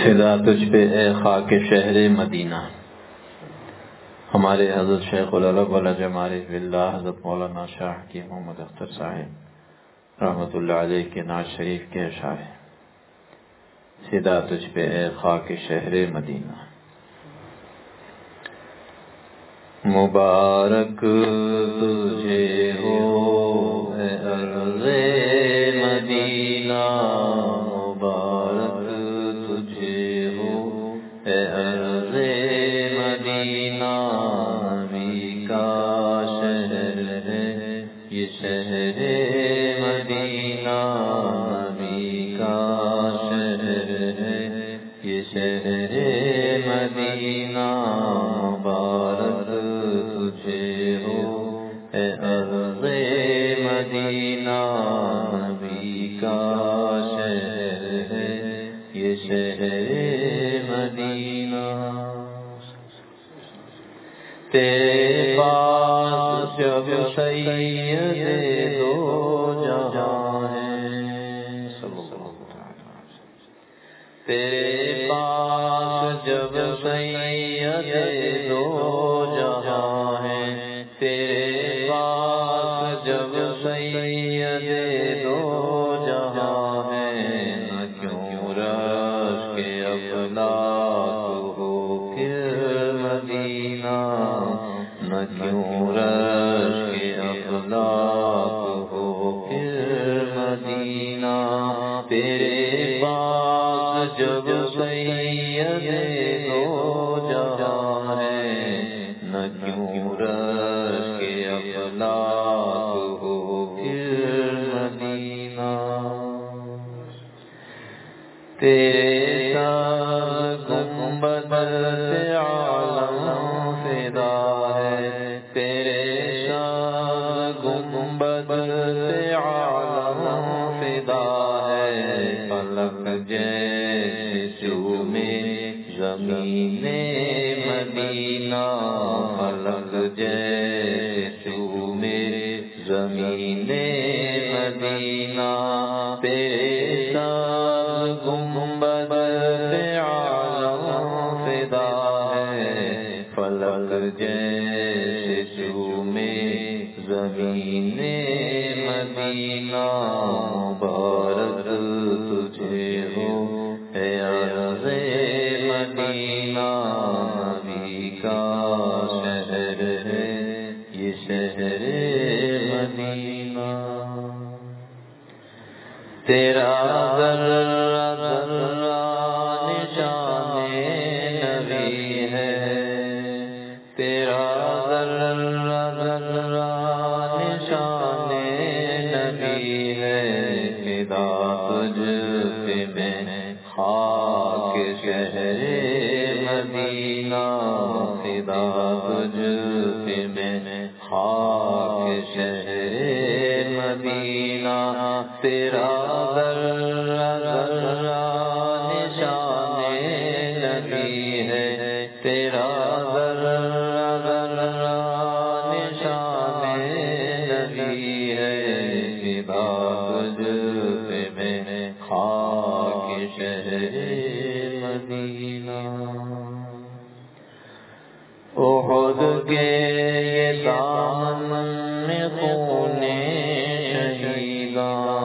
فدا تجھ پہ اے خاک شہر مدینہ. ہمارے حضرت شیخ العرب والعجم عارف باللہ حضرت مولانا شاہ کی محمد اختر صاحب رحمۃ اللہ علیہ کے نعت شریف کے اشعار ہیں. فدا تجھ پہ اے خاک شہر مدینہ. مبارک تجھے ہو اے ارض مدینہ، مبارک تجھے ہو اے ارض مدینہ. نبی کا شہر ہے یہ شہر مدینہ، نبی کا شہر ہے یہ شہر مدینہ. مبارک تجھے ہو اے ارض مدینہ، نبی کا شہر ہے یہ شہر مدینہ. تیرے پاس جب سید دو جہاں ہیں، تیرے پاس جب سید دو جہاں ہیں، تیرے پاس جب سید دو جہاں ہیں. نہ کیوں رش کے افلاک ہو پھر مدینہ، نہ کیوں رش کے افلاک ہو پھر مدینہ. تیرے پاس جب سید دو جہاں ہیں، نہ کیوں رش کے افلاک ہو پھر مدینہ. تیرے ساتھ گنبد عالم فدا ہے، تیرے ساتھ گنبد عالم فدا ہے. فلک جیسے چومے زمین مدینہ، فلک جیسے چومے زمین مدینہ. تیرے ساتھ گنبد عالم فدا ہے، فلک جیسے چومے زمین مدینہ. مبارک تجھے ہو اے ارض مدینہ، نبی کا شہر ہے یہ شہر مدینہ. تیرا ذرہ ذرہ نشان نبی ہے، تیرا ذرہ ذرہ نشان نبی ہے. فدا تجھ پہ میں خاک شہر مدینہ، فدا تجھ پہ میں خاک شہر مدینہ. تیرا ذرہ ذرہ نشان نبی ہے، تیرا ذرہ ذرہ نشان نبی ہے. فدا تجھ پہ میں خاک شہر مدینہ. احد کے یہ دامن میں خون شہیداں،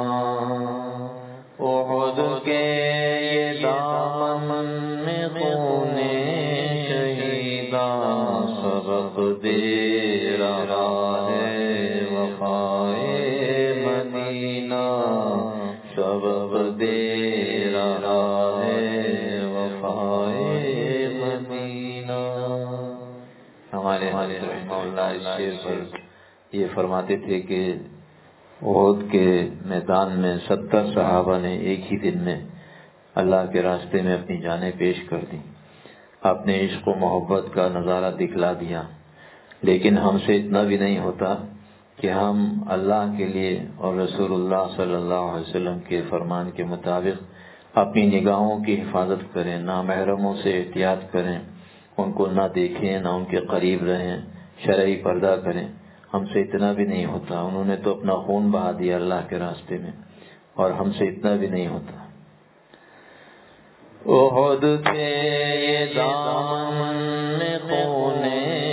احد کے یہ دامن میں خون شہیداں. سبق دے رہا ہے وفائے مدینہ، سبق دے رہا ہے وفائے مدینہ. ہمارے رحمہ اللہ اس شعر پر یہ فرماتے تھے کہ احد کے میدان میں 70 صحابہ نے ایک ہی دن میں اللہ کے راستے میں اپنی جانیں پیش کر دیں، اپنے عشق و محبت کا نظارہ دکھلا دیا. لیکن ہم سے اتنا بھی نہیں ہوتا کہ ہم اللہ کے لیے اور رسول اللہ صلی اللہ علیہ وسلم کے فرمان کے مطابق اپنی نگاہوں کی حفاظت کریں، نامحرموں سے احتیاط کریں، ان کو نہ دیکھیں، نہ ان کے قریب رہیں، شرعی پردہ کریں. ہم سے اتنا بھی نہیں ہوتا. انہوں نے تو اپنا خون بہا دیا اللہ کے راستے میں، اور ہم سے اتنا بھی نہیں ہوتا. احد کے یہ دامن میں خون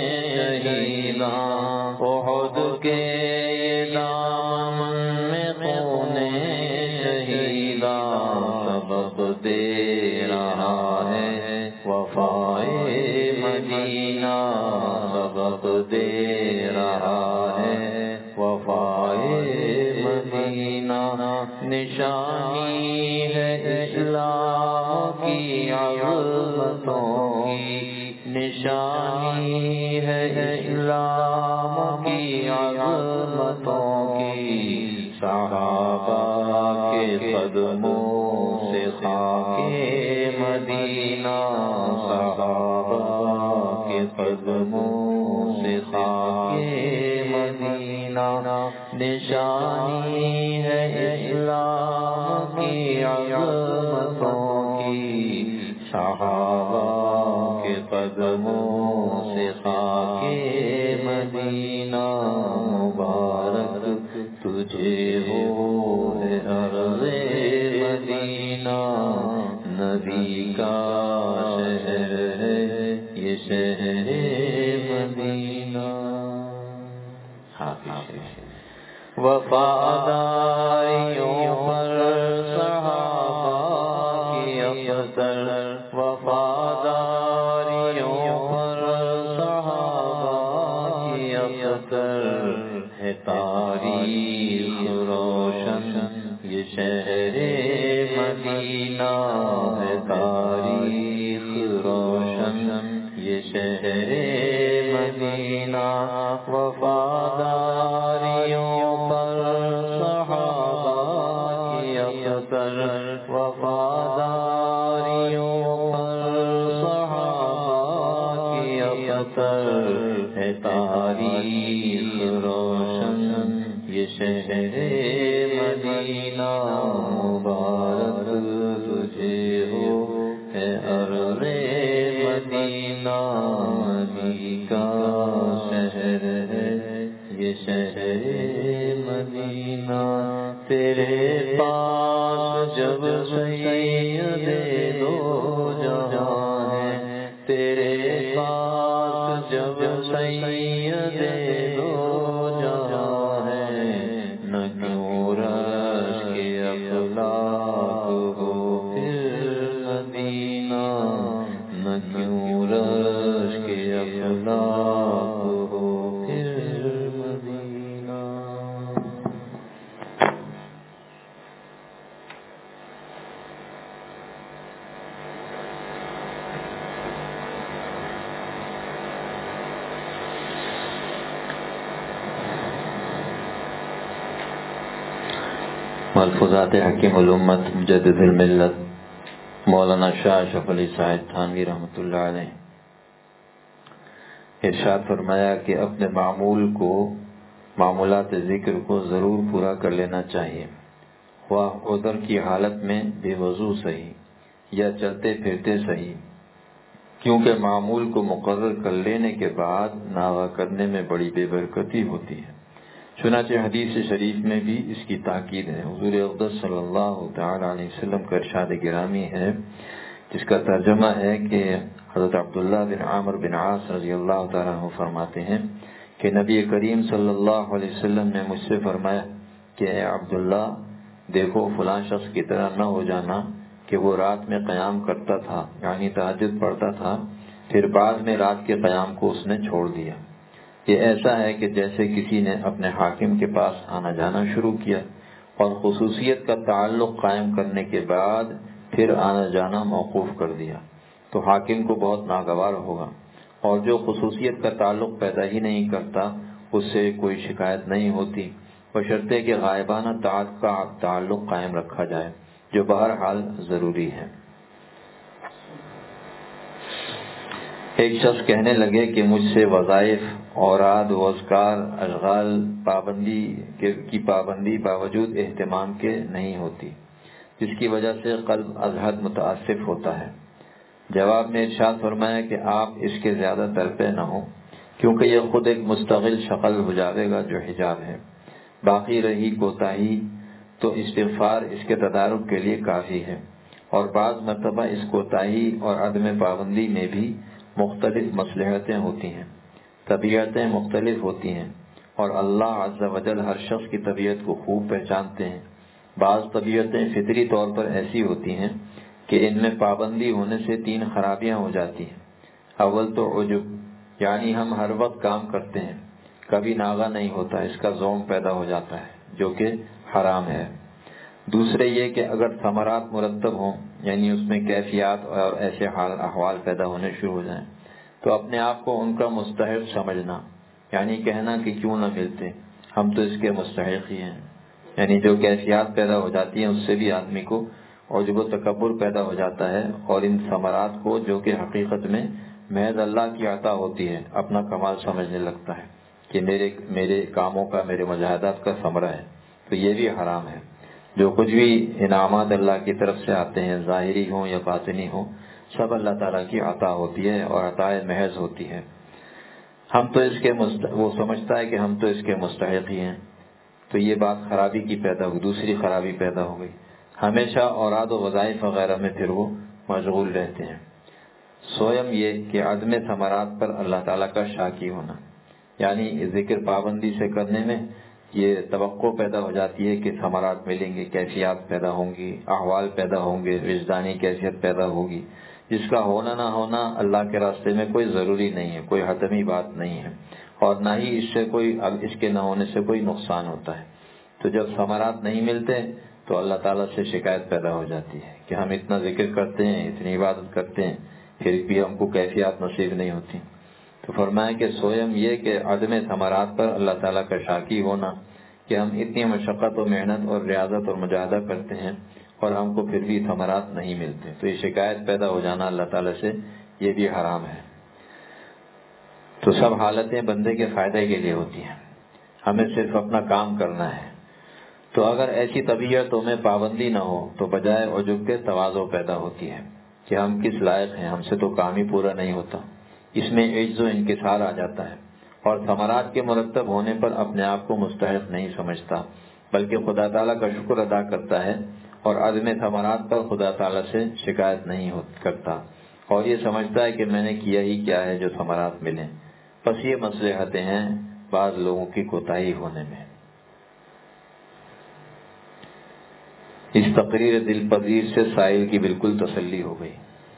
شہیداں، احد کے یہ دامن میں خون شہیداں، سبق دے رہا ہے وفائے مدینہ، سبق دے رہا ہے وفائے مدینہ، نشانی ہے اسلام کی عظمتوں کی، نشانی ہے اسلام کی عظمتوں کی، صحابہ کے قدموں سے خاک مدینہ، صحابہ کے قدموں سے خاک مدینہ، نشانی ہے اسلام کی عظمتوں کی، صحابہ کے قدموں سے خاک مدینہ، مبارک تجھے ہو ہے عرض مدینہ، نبی کا شہر ہے یہ شہر مدینہ۔ وفاداریوں پر صحابہ کی افضل، وفاداریوں پر صحابہ کی افضل ہے تاریخ روشن یہ شہر مدینہ، ہے تاریخ روشن یہ شہر مدینہ، وفاداریوں پر صحابہ کی افضل، وفاداریوں پر صحابہ کی افضل ہے تاریخ روشن یہ شہر مدینہ، مبارک تجھے ہو ہے عرض مدینہ، نبی کا شہر ہے یہ شہر مدینہ، تیرے پاس جب سید دو جہاں ہے، تیرے پاس جب سید دو جہاں ہے، نہ کیوں رش کے افلاک ہو پھر مدینہ، نہ کیوں رش کے افلاک ہو پھر مدینہ۔ ملفوظات حکیم الامت مجدد الملت مولانا شاہ اشرف علی صاحب تھانوی رحمۃ اللہ علیہ ارشاد فرمایا کہ اپنے معمولات ذکر کو ضرور پورا کر لینا چاہیے، خواہ عذر کی حالت میں بے وضو صحیح یا چلتے پھرتے صحیح، کیونکہ معمول کو مقرر کر لینے کے بعد ناغہ کرنے میں بڑی بے برکتی ہوتی ہے۔ چنانچہ حدیث شریف میں بھی اس کی تاکید ہے۔ حضور اقدس صلی اللہ تعالی علیہ وسلم کا ارشاد گرامی ہے، جس کا ترجمہ ہے کہ حضرت عبداللہ بن عامر بن عاص رضی اللہ تعالیٰ عنہ فرماتے ہیں کہ نبی کریم صلی اللہ علیہ وسلم نے مجھ سے فرمایا کہ اے عبداللہ، دیکھو فلاں شخص کی طرح نہ ہو جانا کہ وہ رات میں قیام کرتا تھا، یعنی تہجد پڑھتا تھا، پھر بعد میں رات کے قیام کو اس نے چھوڑ دیا۔ یہ ایسا ہے کہ جیسے کسی نے اپنے حاکم کے پاس آنا جانا شروع کیا اور خصوصیت کا تعلق قائم کرنے کے بعد پھر آنا جانا موقوف کر دیا، تو حاکم کو بہت ناگوار ہوگا، اور جو خصوصیت کا تعلق پیدا ہی نہیں کرتا اس سے کوئی شکایت نہیں ہوتی، بشرطے کہ غائبانہ طاعت کا تعلق قائم رکھا جائے، جو بہرحال ضروری ہے۔ ایک شخص کہنے لگے کہ مجھ سے وظائف، اوراد و اذکار، اشغال کی پابندی باوجود اہتمام کے نہیں ہوتی، جس کی وجہ سے قلب از حد متاثر ہوتا ہے۔ جواب میں ارشاد فرمایا کہ آپ اس کے زیادہ ترپے نہ ہوں، کیونکہ یہ خود ایک مستقل شکل ہو جائے گا جو حجاب ہے۔ باقی رہی کوتاہی تو استغفار اس کے تدارک کے لیے کافی ہے، اور بعض مرتبہ اس کوتاہی اور عدم پابندی میں بھی مختلف مصلحتیں ہوتی ہیں، طبیعتیں مختلف ہوتی ہیں، اور اللہ عز و جل ہر شخص کی طبیعت کو خوب پہچانتے ہیں۔ بعض طبیعتیں فطری طور پر ایسی ہوتی ہیں کہ ان میں پابندی ہونے سے 3 خرابیاں ہو جاتی ہیں۔ اول تو عجب، یعنی ہم ہر وقت کام کرتے ہیں، کبھی ناغہ نہیں ہوتا، اس کا ذوق پیدا ہو جاتا ہے جو کہ حرام ہے۔ دوسرے یہ کہ اگر ثمرات مرتب ہوں، یعنی اس میں کیفیات اور ایسے حال احوال پیدا ہونے شروع ہو جائیں، تو اپنے آپ کو ان کا مستحق سمجھنا، یعنی کہنا کہ کیوں نہ ملتے، ہم تو اس کے مستحق ہی ہیں۔ یعنی جو کیفیات پیدا ہو جاتی ہیں اس سے بھی آدمی کو عجب و تکبر پیدا ہو جاتا ہے، اور ان ثمرات کو جو کہ حقیقت میں محض اللہ کی عطا ہوتی ہے اپنا کمال سمجھنے لگتا ہے کہ میرے کاموں کا، میرے مجاہدات کا ثمرہ ہے۔ تو یہ بھی حرام ہے۔ جو کچھ بھی انعامات اللہ کی طرف سے آتے ہیں، ظاہری ہوں یا باطنی ہوں، سب اللہ تعالیٰ کی عطا ہوتی ہے اور عطا محض ہوتی ہے۔ ہم تو اس کے وہ سمجھتا ہے کہ ہم تو اس کے مستحق ہی ہیں، تو یہ بات خرابی کی پیدا ہوئی، دوسری خرابی پیدا ہو گئی۔ ہمیشہ اوراد و وظائف وغیرہ میں پھر وہ مشغول رہتے ہیں۔ سویم یہ کہ عدم ثمرات پر اللہ تعالیٰ کا شاکی ہونا، یعنی ذکر پابندی سے کرنے میں یہ توقع پیدا ہو جاتی ہے کہ ثمرات ملیں گے، کیفیات پیدا ہوں گی، احوال پیدا ہوں گے، وجدانی کیفیت پیدا ہوگی، جس کا ہونا نہ ہونا اللہ کے راستے میں کوئی ضروری نہیں ہے، کوئی حتمی بات نہیں ہے، اور نہ ہی اس کے نہ ہونے سے کوئی نقصان ہوتا ہے۔ تو جب ثمرات نہیں ملتے تو اللہ تعالیٰ سے شکایت پیدا ہو جاتی ہے کہ ہم اتنا ذکر کرتے ہیں، اتنی عبادت کرتے ہیں، پھر بھی ہم کو کیفیات نصیب نہیں ہوتی۔ تو فرمایا کہ سویم یہ کہ عدم ثمرات پر اللہ تعالیٰ کا شاکی ہونا، کہ ہم اتنی مشقت و محنت اور ریاضت اور مجاہدہ کرتے ہیں اور ہم کو پھر بھی ثمرات نہیں ملتے، تو یہ شکایت پیدا ہو جانا اللہ تعالیٰ سے، یہ بھی حرام ہے۔ تو سب حالتیں بندے کے فائدے کے لیے ہوتی ہیں، ہمیں صرف اپنا کام کرنا ہے۔ تو اگر ایسی طبیعتوں میں پابندی نہ ہو تو بجائے عجب کے تواضع پیدا ہوتی ہے کہ ہم کس لائق ہیں، ہم سے تو کام ہی پورا نہیں ہوتا، اس میں عجز و انکسار آ جاتا ہے، اور ثمرات کے مرتب ہونے پر اپنے آپ کو مستحق نہیں سمجھتا، بلکہ خدا تعالیٰ کا شکر ادا کرتا ہے، اور عدم ثمرات پر خدا تعالیٰ سے شکایت نہیں کرتا، اور یہ سمجھتا ہے کہ میں نے کیا ہی کیا ہے جو ثمرات ملیں۔ بس یہ مصلحتیں ہیں بعض لوگوں کی کوتاہی ہونے میں۔ اس تقریر دل پذیر سے سائل کی بالکل تسلی ہو گئی۔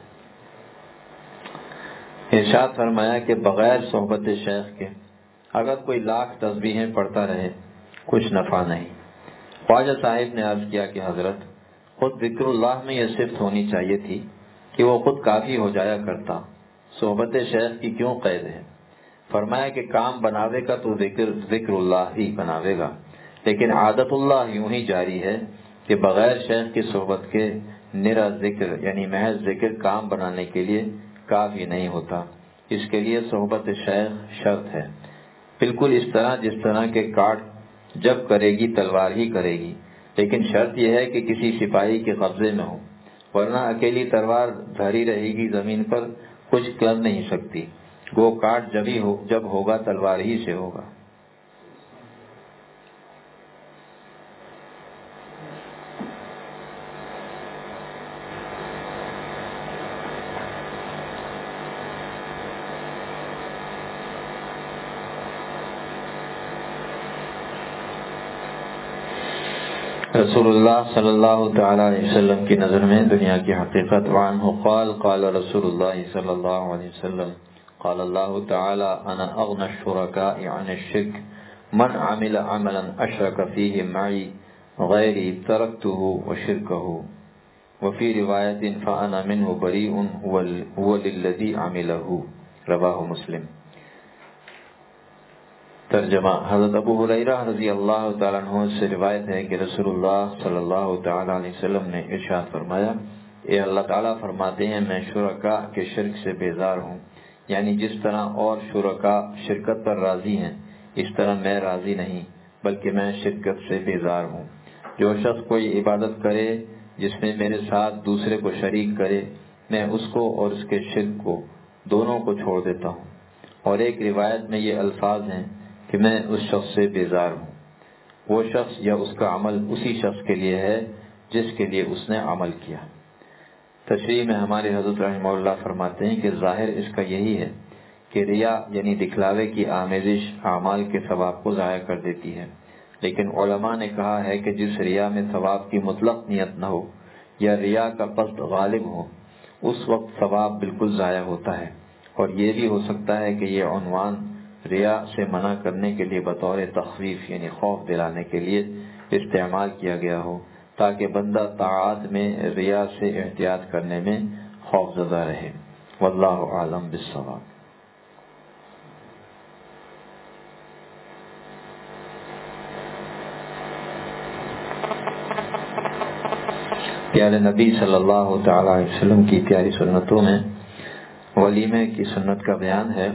ارشاد فرمایا کہ بغیر صحبت شیخ کے اگر کوئی لاکھ تسبیحیں پڑھتا رہے کچھ نفع نہیں۔ خواجہ صاحب نے عرض کیا کہ حضرت، خود ذکر اللہ میں یہ صفت ہونی چاہیے تھی کہ وہ خود کافی ہو جایا کرتا، صحبت شیخ کی کیوں قید ہے؟ فرمایا کہ کام بناوے گا تو ذکر اللہ ہی بناوے گا، لیکن عادت اللہ یوں ہی جاری ہے کہ بغیر شیخ کی صحبت کے نرا ذکر یعنی محض ذکر کام بنانے کے لیے کافی نہیں ہوتا، اس کے لیے صحبت شیخ شرط ہے۔ بالکل اس طرح جس طرح کے کاٹ جب کرے گی تلوار ہی کرے گی، لیکن شرط یہ ہے کہ کسی سپاہی کے قبضے میں ہو، ورنہ اکیلی تلوار دھری رہے گی زمین پر، کچھ کر نہیں سکتی، وہ کاٹ جب ہوگا تلوار ہی سے ہوگا۔ رسول اللہ صلی اللہ تعالی علیہ وسلم کی نظر میں دنیا کی حقیقت، وعنہ قال قال رسول اللہ صلی اللہ علیہ وسلم قال اللہ تعالی انا اغنى الشركاء عن الشرك من عمل عملا اشرك فيه معي غيري تركته وشركه وفي روایت فانا منه بريء هو للذي عمله، رواہ مسلم۔ ترجمہ: حضرت ابو ہریرہ رضی اللہ تعالیٰ عنہ سے روایت ہے کہ رسول اللہ صلی اللہ تعالیٰ علیہ وسلم نے ارشاد فرمایا، اے اللہ تعالیٰ فرماتے ہیں میں شرکاء کے شرک سے بیزار ہوں، یعنی جس طرح اور شرکاء شرکت پر راضی ہیں اس طرح میں راضی نہیں، بلکہ میں شرکت سے بیزار ہوں۔ جو شخص کوئی عبادت کرے جس میں میرے ساتھ دوسرے کو شریک کرے، میں اس کو اور اس کے شرک کو دونوں کو چھوڑ دیتا ہوں۔ اور ایک روایت میں یہ الفاظ ہیں کہ میں اس شخص سے بیزار ہوں۔ وہ شخص یا اس کا عمل اسی شخص کے لیے ہے جس کے لیے اس نے عمل کیا۔ تشریح میں ہمارے حضرت رحمہ اللہ فرماتے ہیں کہ ظاہر اس کا یہی ہے کہ ریا یعنی دکھلاوے کی آمیزش اعمال کے ثواب کو ضائع کر دیتی ہے، لیکن علماء نے کہا ہے کہ جس ریا میں ثواب کی مطلق نیت نہ ہو یا ریا کا قصد غالب ہو، اس وقت ثواب بالکل ضائع ہوتا ہے۔ اور یہ بھی ہو سکتا ہے کہ یہ عنوان ریا سے منع کرنے کے لیے بطور تخویف یعنی خوف دلانے کے لیے استعمال کیا گیا ہو، تاکہ بندہ طاعات میں ریا سے احتیاط کرنے میں خوف زدہ رہے۔ واللہ اعلم بالصواب۔ پیارے نبی صلی اللہ تعالی علیہ وسلم کی پیاری سنتوں میں ولیمے کی سنت کا بیان ہے۔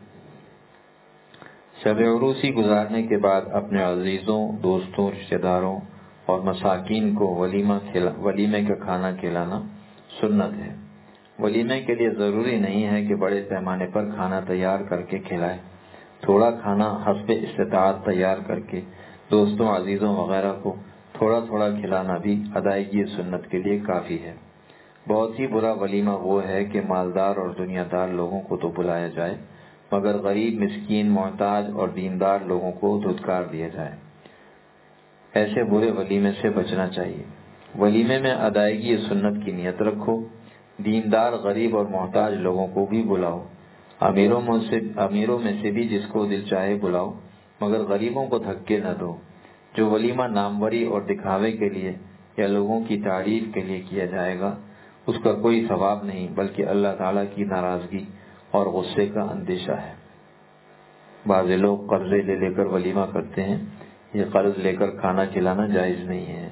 شب عروسی گزارنے کے بعد اپنے عزیزوں، دوستوں، رشتہ داروں اور مساکین کو ولیمے کا کھانا کھلانا سنت ہے۔ ولیمے کے لیے ضروری نہیں ہے کہ بڑے پیمانے پر کھانا تیار کر کے کھلائے، تھوڑا کھانا حسب استطاعت تیار کر کے دوستوں، عزیزوں وغیرہ کو تھوڑا تھوڑا کھلانا بھی ادائیگی سنت کے لیے کافی ہے۔ بہت ہی برا ولیمہ وہ ہے کہ مالدار اور دنیا دار لوگوں کو تو بلایا جائے مگر غریب، مسکین، محتاج اور دیندار لوگوں کو دھتکار دیا جائے۔ ایسے برے ولیمے سے بچنا چاہیے۔ ولیمے میں ادائیگی سنت کی نیت رکھو، دیندار، غریب اور محتاج لوگوں کو بھی بلاؤ، امیروں میں سے بھی جس کو دل چاہے بلاؤ، مگر غریبوں کو دھکے نہ دو۔ جو ولیمہ ناموری اور دکھاوے کے لیے یا لوگوں کی تعریف کے لیے کیا جائے گا، اس کا کوئی ثواب نہیں بلکہ اللہ تعالیٰ کی ناراضگی اور غصے کا اندیشہ ہے۔ بعض لوگ قرضے لے کر ولیمہ کرتے ہیں، یہ قرض لے کر کھانا کھلانا جائز نہیں ہے۔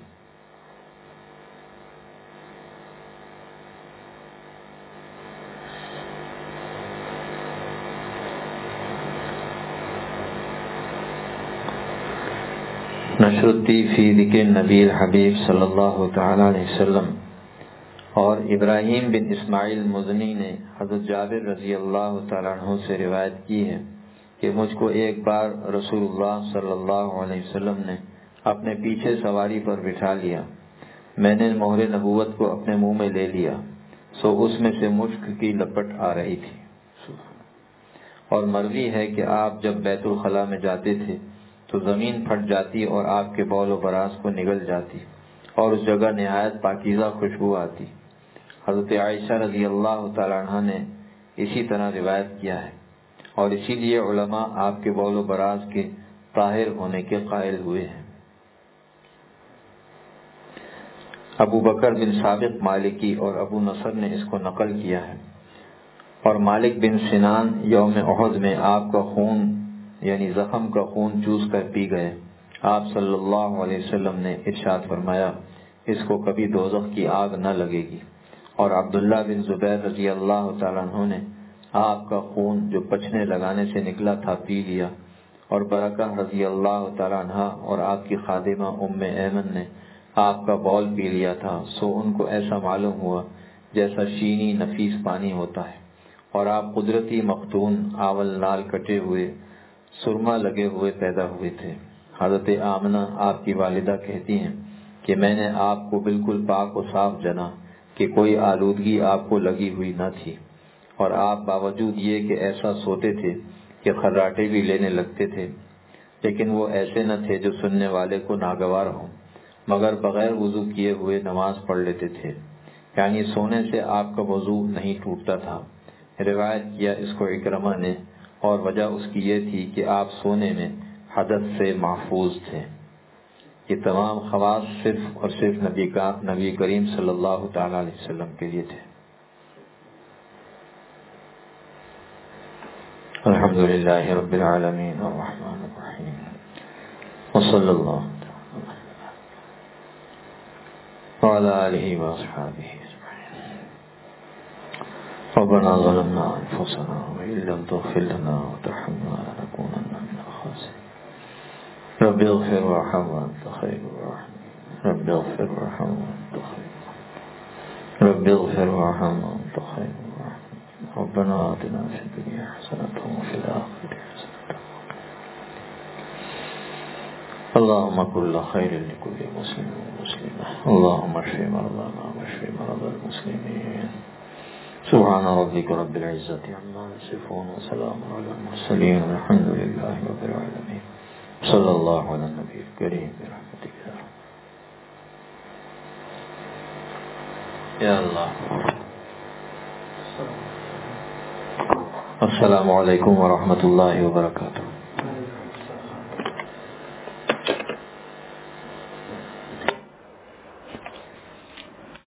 نشرتی فی ذکر نبی الحبیب صلی اللہ تعالی علیہ وسلم اور ابراہیم بن اسماعیل مزنی نے حضرت جابر رضی اللہ تعالیٰ عنہ سے روایت کی ہے کہ مجھ کو ایک بار رسول اللہ صلی اللہ علیہ وسلم نے اپنے پیچھے سواری پر بٹھا لیا۔ میں نے مہر نبوت کو اپنے منہ میں لے لیا، سو اس میں سے مشک کی لپٹ آ رہی تھی۔ اور مروی ہے کہ آپ جب بیت الخلاء میں جاتے تھے تو زمین پھٹ جاتی اور آپ کے بول و براز کو نگل جاتی اور اس جگہ نہایت پاکیزہ خوشبو آتی۔ حضرت عائشہ رضی اللہ تعالی عنہ نے اسی طرح روایت کیا ہے اور اسی لیے علماء آپ کے بول و براز کے طاہر ہونے کے قائل ہوئے ہیں۔ ابو بکر بن سابق مالکی اور ابو نصر نے اس کو نقل کیا ہے۔ اور مالک بن سنان یوم احد میں آپ کا خون یعنی زخم کا خون چوس کر پی گئے۔ آپ صلی اللہ علیہ وسلم نے ارشاد فرمایا، اس کو کبھی دوزخ کی آگ نہ لگے گی۔ اور عبداللہ بن زبیر رضی اللہ تعالیٰ عنہ نے آپ کا خون جو پچھنے لگانے سے نکلا تھا پی لیا، اور برکہ رضی اللہ تعالیٰ عنہ اور آپ کی خادمہ ام ایمن نے آپ کا بول پی لیا تھا، سو ان کو ایسا معلوم ہوا جیسا شینی نفیس پانی ہوتا ہے، اور آپ قدرتی مختون، آول نال کٹے ہوئے، سرما لگے ہوئے پیدا ہوئے تھے۔ حضرت آمنہ آپ کی والدہ کہتی ہیں کہ میں نے آپ کو بالکل پاک و صاف جنا کہ کوئی آلودگی آپ کو لگی ہوئی نہ تھی، اور آپ باوجود یہ کہ ایسا سوتے تھے کہ خراٹے بھی لینے لگتے تھے، لیکن وہ ایسے نہ تھے جو سننے والے کو ناگوار ہوں، مگر بغیر وضو کیے ہوئے نماز پڑھ لیتے تھے، یعنی سونے سے آپ کا وضو نہیں ٹوٹتا تھا۔ روایت کیا اس کو اکرمہ نے، اور وجہ اس کی یہ تھی کہ آپ سونے میں حدث سے محفوظ تھے۔ یہ تمام خواص صرف اور صرف نبی کریم صلی اللہ تعالی علیہ وسلم کے لیے تھے۔ الحمدللہ رب العالمین الرحمن الرحیم وصلی اللہ وعلی آلہ واصحابہ ربنا ظلمنا انفسنا وان لم تغفر لنا وترحمنا لنكونن من الخاسرين رب اغفر وارحم وانت خير الراحمين رب اغفر وارحم وانت خير رب اغفر وارحم وانت خير الراحمين ربنا آتنا في الدنيا حسنة وفي الآخرة حسنة اللهم كل خير لكل مسلم ومسلمة. اللهم اشف مرضانا واشف مرضى المسلمين. سبحان ربك رب العزة عما يصفون وسلام على المرسلين والحمد لله رب العالمين. صلى الله على النبي الكريم برحمتك یا اللہ. السلام علیکم ورحمۃ اللہ وبرکاتہ.